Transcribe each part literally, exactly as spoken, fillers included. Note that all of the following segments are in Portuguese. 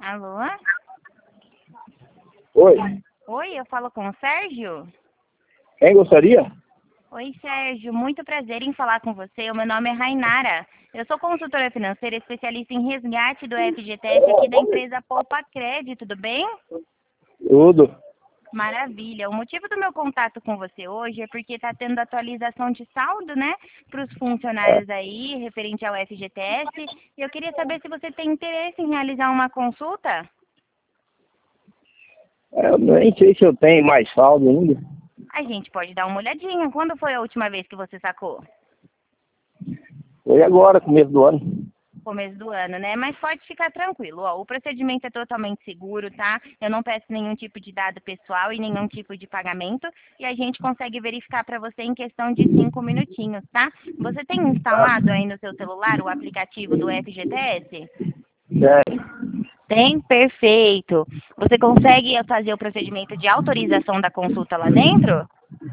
Alô? Oi, Oi, eu falo com o Sérgio? quem gostaria? Oi, Sérgio, muito prazer em falar com você. O meu nome é Rainara. Eu sou consultora financeira especialista em resgate do F G T S aqui da empresa Poupa Crédito, tudo bem? Tudo. Maravilha. O motivo do meu contato com você hoje é porque está tendo atualização de saldo, né, para os funcionários aí, referente ao F G T S. E eu queria saber se você tem interesse em realizar uma consulta. É, eu nem sei se eu tenho mais saldo ainda. A gente pode dar uma olhadinha. Quando foi a última vez que você sacou? Foi agora, começo do ano. Começo do ano, né? Mas pode ficar tranquilo. Ó, o procedimento é totalmente seguro, tá? Eu não peço nenhum tipo de dado pessoal e nenhum tipo de pagamento. E a gente consegue verificar para você em questão de cinco minutinhos, tá? Você tem instalado aí no seu celular o aplicativo do F G T S? É, Tem? Perfeito. Você consegue fazer o procedimento de autorização da consulta lá dentro?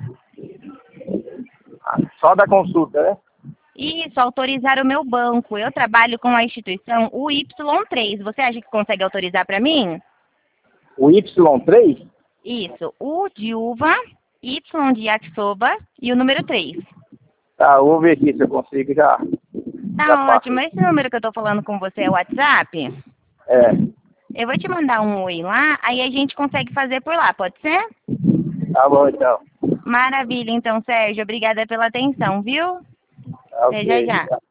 só da consulta, né? Isso, autorizar o meu banco. Eu trabalho com a instituição U Y três. Você acha que consegue autorizar para mim? O Y três? Isso, U de uva, Y de yakisoba e o número três. Tá, eu vou ver aqui se eu consigo já. Já Tá passo. ótimo. Esse número que eu tô falando com você é o WhatsApp? É, Eu vou te mandar um oi lá, aí a gente consegue fazer por lá, pode ser? tá bom então. Maravilha, então, Sérgio. Obrigada pela atenção, viu? Tá, Até já ok. já.